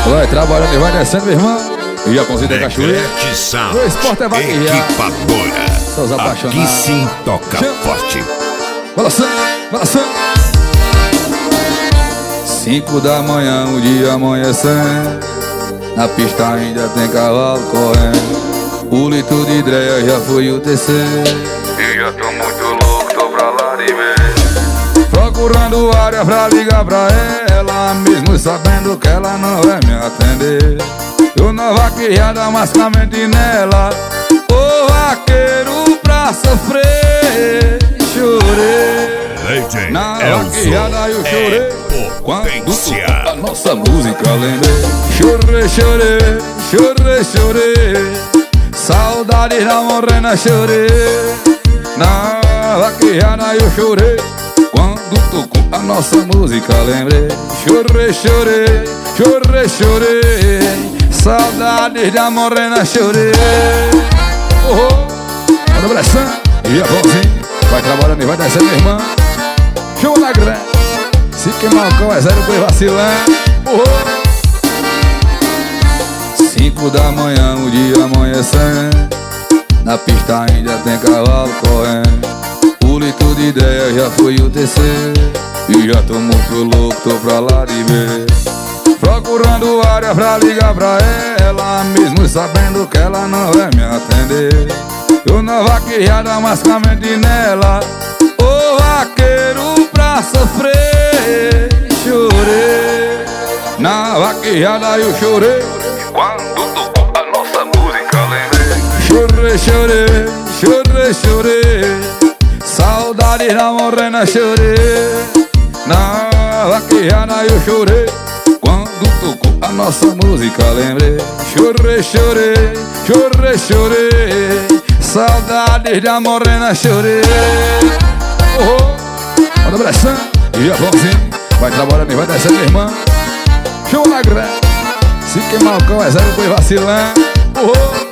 Vai trabalhando e vai descendo, meu irmão. E a Ponzinha da Cachoeira. O esporte é vaquejar. Equipadora. São os apaixonados. Aqui sim toca forte. Balançando, balançando. 5 da manhã, o dia amanhecendo. Na pista ainda tem cavalo correndo. O litro de ideia já foi o terceiro. Eu já tô muito louco, tô pra lá de ver. Procurando área pra ligar pra ela, mesmo sabendo que ela não vai me atender. Eu na vaquejada, mas com a mente nela. Ô vaqueiro pra sofrer. Chorei na vaquejada, eu chorei quando a nossa música lembrei. Chorei, chorei, chorei, chorei. Saudade da morena, chorei. Na vaquejada eu chorei quando tocou a nossa música, lembrei. Chorei, chorei, chorei, chorei. Saudade da morena, chorei. Manda pressão. E a Ponzinha vai trabalhando e vai descendo, meu irmão. Show na grande. Se queimar o cão é zero, foi vacilando. 5 da manhã, o dia amanhecendo. Na pista ainda tem cavalo correndo. O litro de ideia já foi o terceiro. E já tô muito louco, tô pra lá de ver. Procurando área pra ligar pra ela, mesmo sabendo que ela não vai me atender. Eu na vaquejada, mas com a mente nela. Ô vaqueiro pra sofrer. Chorei na vaquejada, eu chorei Quando tocou a nossa música, lembrei. chorei, chorei, chorei, chorei. Saudade da morena, chorei. Na vaquejada eu chorei quando tocou a nossa música, lembrei. Chorei, chorei, chorei, chorei. Saudade da morena, chorei. Manda pressão. E a Ponzinha vai trabalhando e vai descendo, meu irmão. Show na grande. Se queimar o cão é zero, foi vacilando.